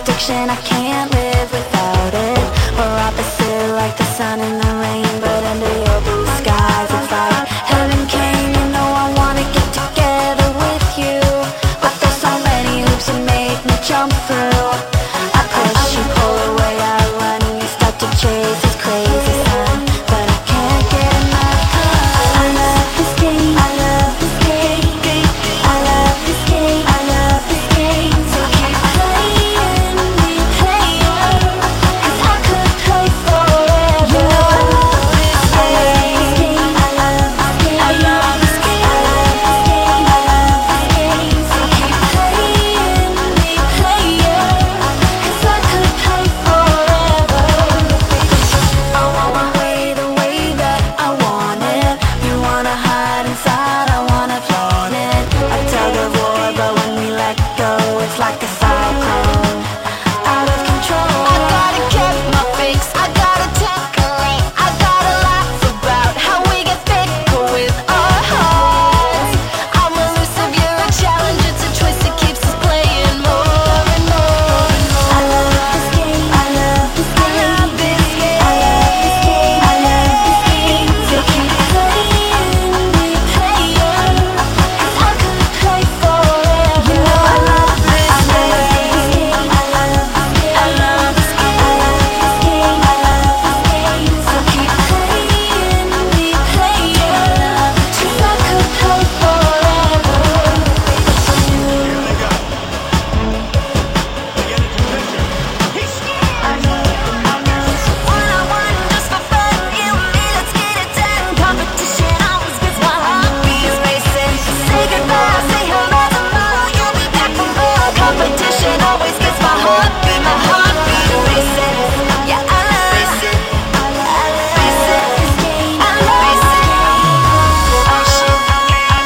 addiction, I can't live without it. We're opposite like the sun and the rain, but under your blue skies it's like heaven came. You know I wanna get together with you, but there's so many hoops that make me jump through. I push, you pull away, I run, and you start to chase this crazy sun, but I can't get enough. I love this game, I love this game, I love this game, I love this game. So keep playing me, player, 'cause I could play forever. You know I love this game, I love this game, I love this game, I love this game, I love this game. So keep playing me, player, 'cause I could play forever. I wanna play the way that I want it. You wanna hide inside, I wanna flaunt it. A tug of war, but when we let go, it's like a cyclone, out of control. I gotta get my fix, I gotta tackle it. I gotta laugh about how we get fickle with our hearts. I'm elusive, you're a challenge, it's a twist that keeps us playing more and more and more. I love this game, I love this game, I love this game, I love this game, I love this game. So keep playing me, player, 'cause I could play forever. You know I love this game, I love this game, I love this game, I love this game, I love this game. So keep playing me, player, 'cause I could play forever. One-on-one just for fun, you and me, let's get it done. Competition always gets my heartbeat racing. Say goodbye, say hello tomorrow, you'll be back for more. Competition always gets my heartbeat racing. Yeah, I love this game, I love this game. Oh shit, I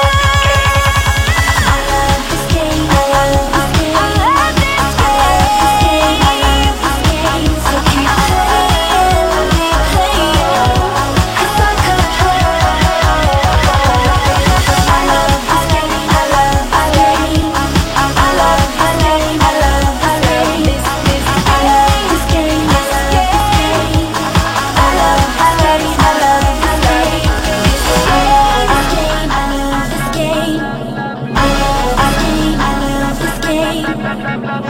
love this game, I love this game, I love this game, I love this game. So keep playing me, player, 'cause I could play. I love this game, I love this game, I love this game, I love this game. I love this game, I love this game, I love this game, I love this game. I love this game, I love this game, I love this game, I love this game.